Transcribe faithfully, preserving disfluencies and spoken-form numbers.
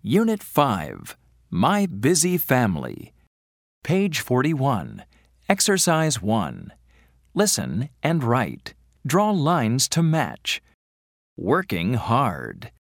Unit five, My Busy Family. Page forty-one. Exercise one. Listen and write. Draw lines to match. Working hard.